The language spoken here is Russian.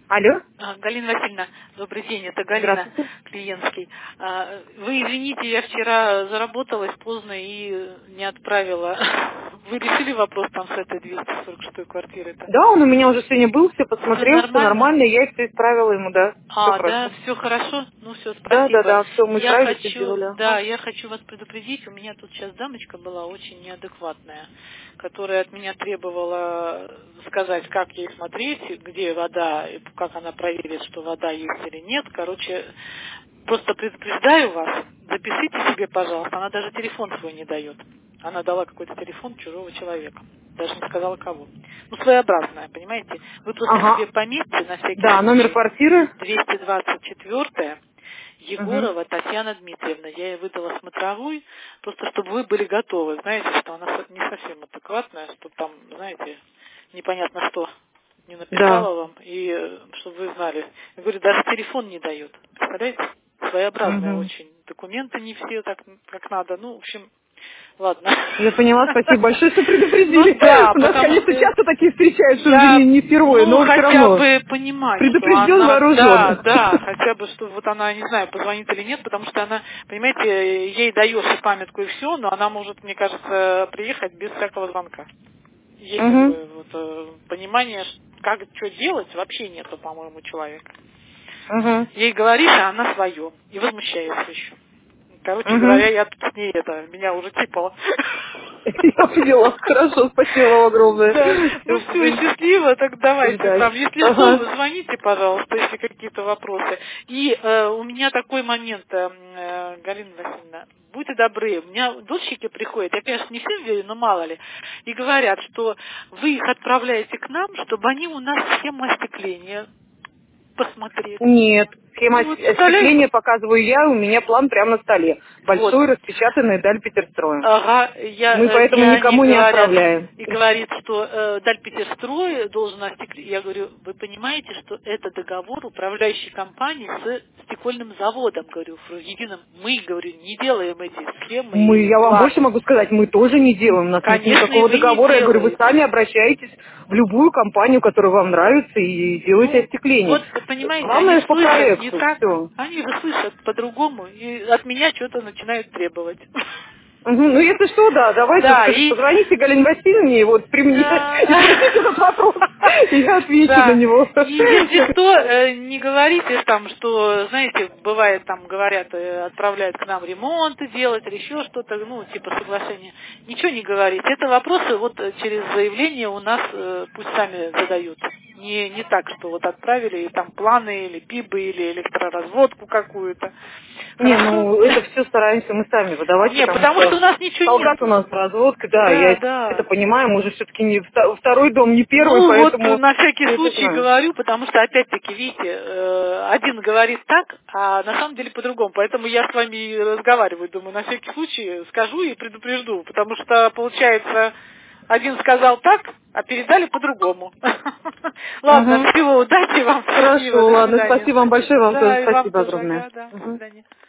Алло. Галина Васильевна, добрый день, это Галина Здравствуйте. Клиентский. Вы извините, я вчера заработалась поздно и не отправила. Вы решили вопрос там с этой 246-й квартиры-то? Да, он у меня уже сегодня был, все Все посмотрел, все нормально? нормально, я все исправила ему, да. Все Да, хорошо. все хорошо? Ну все, Да, да, спасибо. да, все, мы Я исправили, все хочу, сделали. да, я хочу вас предупредить, у меня тут сейчас дамочка была очень неадекватная, которая от меня требовала сказать, как ей смотреть, где вода, и как она проверит, что вода есть или нет. Короче, просто предупреждаю вас, запишите себе, пожалуйста, она даже телефон свой не дает. Она дала какой-то телефон чужого человека. Даже не сказала кого. Ну, своеобразная, понимаете? Вы просто себе Ага. пометьте на всякий Да, номер случай. квартиры. 224 Угу. Егорова Татьяна Дмитриевна. Я ей выдала смотровую, просто чтобы вы были готовы. Знаете, что она не совсем адекватная, что там, знаете, непонятно что не Да. написала вам, и чтобы вы знали. Я говорю, даже телефон не дает. Представляете? Своеобразная Угу. очень. Документы не все так, как надо. Ну, в общем, ладно. Я поняла, спасибо большое, что предупредили. Ну да, У нас, потому конечно, что часто такие встречаются, уже я, не впервые, ну, но все хотя равно бы понимать, что предупрежден, она, вооружен. да, хотя бы, что вот она, не знаю, позвонит или нет, потому что она, понимаете, ей даешь и памятку, и все, но она может, мне кажется, приехать без всякого звонка. Ей как Угу. бы вот понимание, как, что делать, вообще нету, по-моему, человека. Угу. Ей говоришь, а она свое, и возмущается еще. Короче Угу. говоря, я тут с ней меня уже типала. Я поняла. Хорошо, спасибо вам огромное. Да, ну все, счастливо, так давайте там. Удачи. Если что, Ага. вы звоните, пожалуйста, если какие-то вопросы. И у меня такой момент, Галина Васильевна, будьте добры, у меня дольщики приходят, я, конечно, не всем верю, но мало ли, и говорят, что вы их отправляете к нам, чтобы они у нас схему остекления посмотрели. Нет, схема Ну вот, представляете? остекления показываю я, у меня план прямо на столе. Вот. Большой, распечатанный Даль Петерстроем. Ага, Мы поэтому и они никому не говорят, отправляем. и говорит, что Дальпетерстрой должен остеклить. Я говорю, вы понимаете, что это договор управляющей компании с стекольным заводом, говорю, единым. Мы, говорю, не делаем эти схемы и Я вам больше планы. могу сказать, мы тоже не делаем, у нас нет Конечно, и никакого вы не договора. Я говорю, вы делаете. сами обращаетесь в любую компанию, которая вам нравится, и делайте Ну, остекление. вот, понимаете, они Главное, ж по слышат не проекту, так, все. они же слышат по-другому, и от меня что-то начинают требовать. Ну, если что, да, давайте, Да, скажите, и позвоните Галине Васильевне вот при мне и спросите этот да. вопрос, и я отвечу на Да. него. И если что, не говорите там, что, знаете, бывает там говорят, отправляют к нам ремонты делать или еще что-то, ну, типа соглашения. Ничего не говорите. Это вопросы вот через заявление у нас пусть сами задают. Не так, что вот отправили и там планы или ПИБы или электроразводку какую-то. Не, Хорошо? ну это все стараемся мы сами выдавать, Не, потому потому что у что нас ничего солдат у нету. нас разводка, да, я Да, это да. понимаю, мы же все-таки не второй дом, не первый, Ну вот поэтому на всякий все это случай знаем. говорю, потому что опять-таки, видите, один говорит так, а на самом деле по-другому. Поэтому я с вами и разговариваю, думаю, на всякий случай скажу и предупрежду, потому что получается, один сказал так, а передали по-другому. Ладно, Угу. всего удачи вам, счастливо, Хорошо, до ладно, свидания. спасибо вам большое, вам тоже Да, и вам спасибо тоже, огромное. ага, да, до Мгм. свидания.